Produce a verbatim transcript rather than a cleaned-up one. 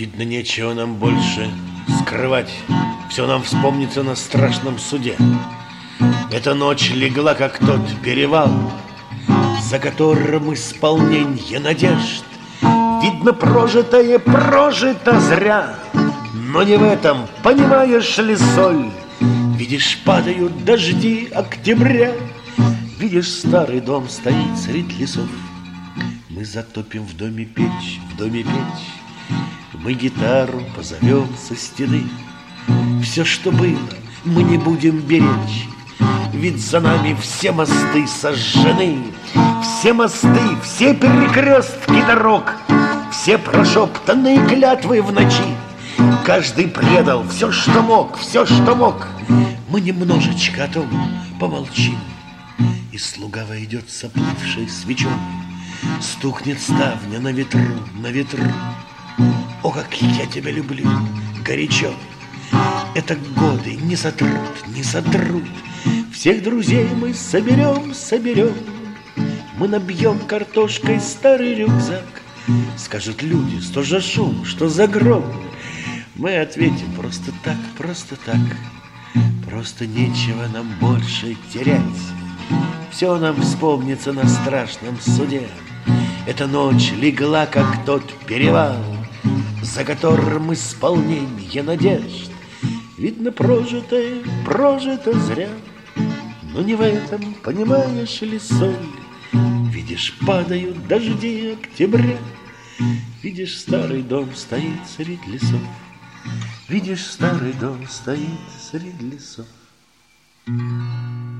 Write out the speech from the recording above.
Видно, нечего нам больше скрывать. Все нам вспомнится на страшном суде. Эта ночь легла, как тот перевал, за которым исполненье надежд. Видно, прожитое прожито зря, но не в этом, понимаешь ли, соль. Видишь, падают дожди октября, видишь, старый дом стоит средь лесов. Мы затопим в доме печь, в доме печь, мы гитару позовем со стены. Все, что было, мы не будем беречь, ведь за нами все мосты сожжены. Все мосты, все перекрестки дорог, все прошептанные клятвы в ночи. Каждый предал все, что мог, все, что мог. Мы немножечко о том помолчим. И слуга войдет с оплывшей свечой, стукнет ставня на ветру, на ветру. О, как я тебя люблю, горячо. Это годы не сотрут, не сотрут. Всех друзей мы соберем, соберем. Мы набьем картошкой старый рюкзак. Скажут люди, что за шум, что за гром. Мы ответим просто так, просто так. Просто нечего нам больше терять. Все нам вспомнится на страшном суде. Эта ночь легла, как тот перевал, за которым исполненье надежд. Видно, прожитое, прожито зря, но не в этом, понимаешь ли, соль. Видишь, падают дожди октября, видишь, старый дом стоит средь лесов. Видишь, старый дом стоит средь лесов.